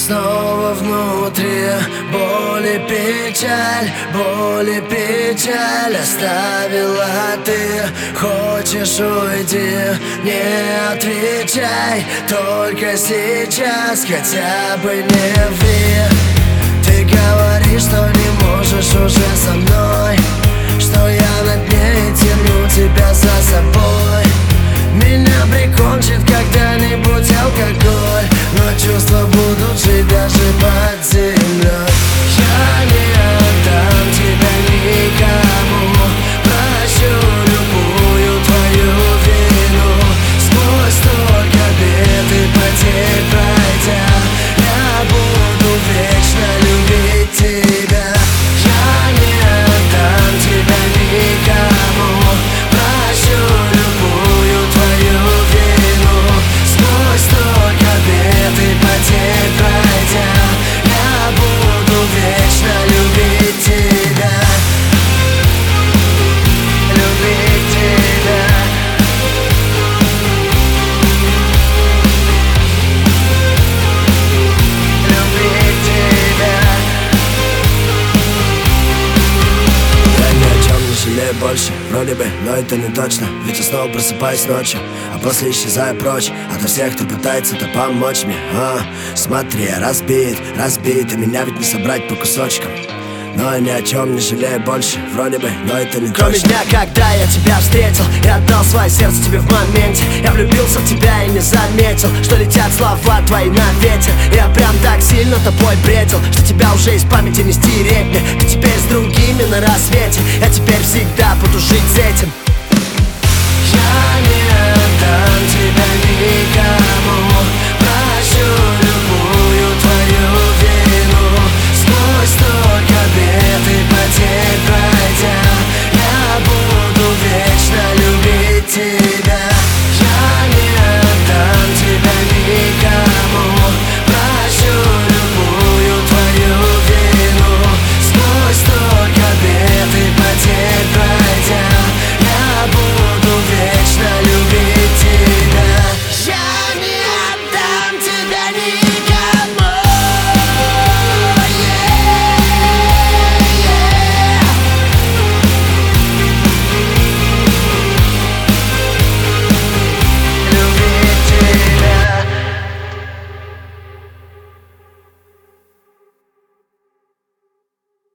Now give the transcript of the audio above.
Снова внутри боль и печаль оставила ты. Хочешь уйти, не отвечай, только сейчас хотя бы не ври. Ты говоришь, что не можешь уже со мной, что я над ней тяну тебя за собой. Меня прикончит когда-нибудь алкоголь, но чувства будут жить даже под землей. Я не отдам тебя никому, прощу любую твою вину. Сквозь столько бед и потерь пройдя, я буду вечно любить тебя. Я не отдам тебя никому, прощу любую твою вину. Сквозь столько бед и потерь пройдя, я буду вечно любить тебя. Любить тебя. Любить тебя. Я ни о чем не жалею больше, вроде бы, но это не точно. Ведь я снова просыпаюсь ночью, а после исчезаю прочь ото всех, кто пытается-то помочь мне. Смотри, я разбит, и меня ведь не собрать по кусочкам. Но я ни о чем не жалею больше, вроде бы, но это не Кроме точно. дня, когда я тебя встретил, я отдал свое сердце тебе в моменте. Я влюбился в тебя и не заметил, что летят слова твои на ветер. Я прям так сильно тобой бредил, что тебя уже из памяти не стереть мне. Ты теперь с другими на рассвете, я теперь всегда буду жить с этим.